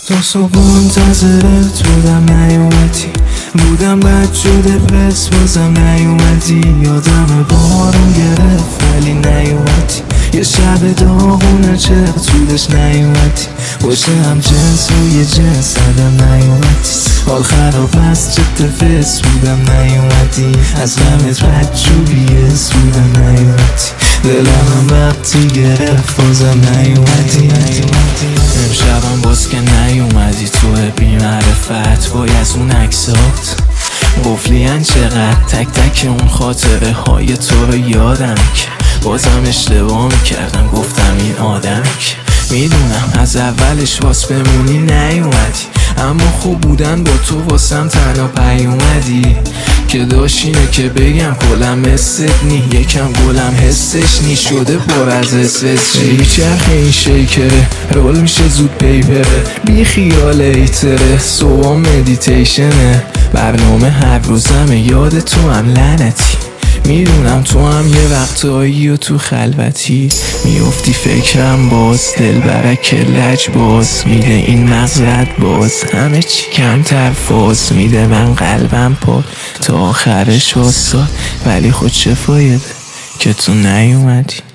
تا صبح منتظرت بودم نیومدی، بودم بد شده پس بازم نیومدی. یادم بارون گرفت ولی نیومدی، یه شب داغونه چه طولش نیومدی. باشه هم جنس و یه جنس زدم نیومدی. حال خراب است چه فس بودم نیومدی. از غمت بدجوری بودم نیومدی. دلم وقتی گرفت بازم نیومدی. امشبم باز که نیومدی تو بی معرفت وای از اون عکسات قفلیان چقدر تک تک اون خاطره های تو رو یادم که بازم اشتباه میکردم گفتم این آدم که میدونم از اولش واس بمونی نیومدی. اما خوب بودن با تو واسم تنها پیومدی که داشتینه که بگم کلم مثل نی یکم گلم حسش نی شده پر از اسفس جی چرخ این شیکره رول میشه زود پیپره بی خیال ایتره صبح مدیتیشنه برنامه هر روزم یاد تو هم لعنتی. میدونم تو هم یه وقتایی و تو خلوتی میافتی فکرم باز دل برک لج باز میده این مغزت باز همه چی کمتر فاز میده من قلبم پاد تا آخرش واساد ولی خود چه فایده که تو نیومدی.